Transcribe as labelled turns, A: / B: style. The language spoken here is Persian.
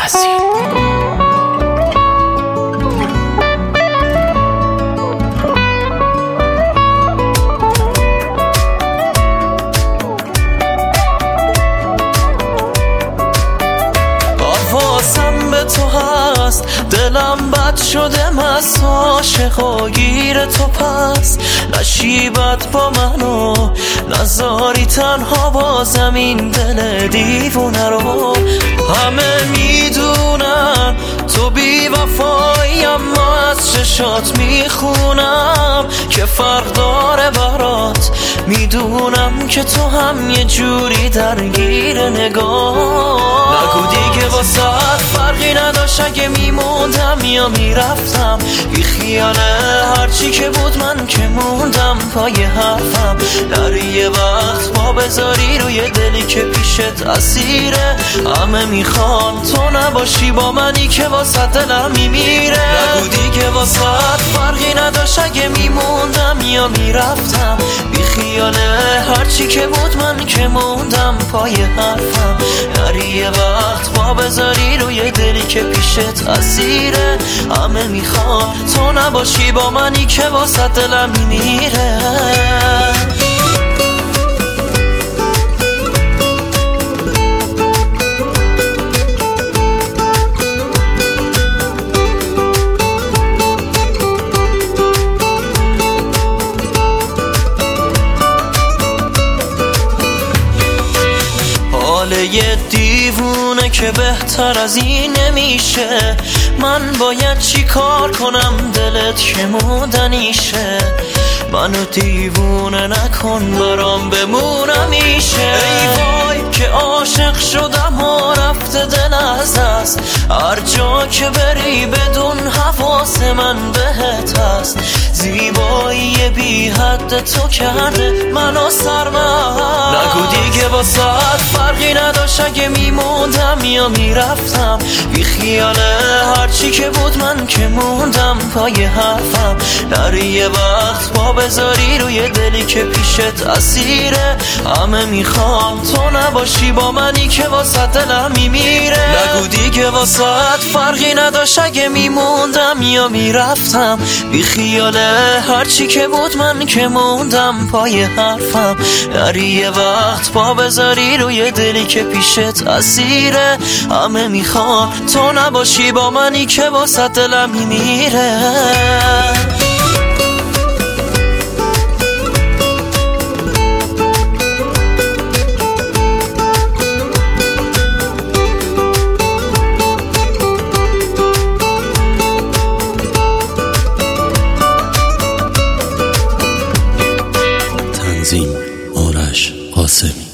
A: اصیل.
B: حواسم به تو هست، دلم بد شده مست، عاشق و گیر تو پس نشیبت با منو نذاری تنها با زمین دل دیوونه رو. همه میدونن تو بی وفایی، اما از چشات میخونم که فرق داره برات. میدونم که تو هم یه جوری درگیر نگاه. نگو دیگه واسه فرقی نداشت اگه میموندم یا میرفتم، بی خیاله هرچی که بود من که موندم پای حرفم. نری یه وقت ما بذاری روی دلی که پیشت اسیره، همه میخوان تو نباشی با منی که واسه دلم میمیره. نگو دیگه واسه فرقی نداشت اگه میموندم یا میرفتم، بی خیاله هرچی که بود من که موندم پای حرفم. نری یه وقت ما بذاری روی دلی که پیشت اسیره، همه میخوان تو نباشی با منی که واسه دلم میمیره. یه دیوونه که بهتر از این نمیشه. من باید چی کار کنم دلت که مودنیشه؟ منو دیوونه نکن برام بمونم میشه. ای وای که عاشق شدم و رفته دل از دست، هر جا که بری بدون حواس من بهت هست. زیبایی بی حد تو کرده منو سرمست. نگو دیگه واسه فرقی نداشت اگه میموندم یا میرفتم، بی خیاله هرچی که بود من که موندم پای حرفم. نری یه وقت با بذاری روی دلی که پیشت اسیره، همه میخوان تو نباشی با منی که واسه دلم میمیره. نگو دیگه واسه فرقی نداشت اگه میموندم یا میرفتم، بی خیاله هرچی که بود من که موندم پای حرفم. نری یه وقت با بذاری روی دلی که پیشت اسیره، همه میخوان تو نباشی با منی که واسه دلم میمیره.
A: تنظیم آرش قاسمی.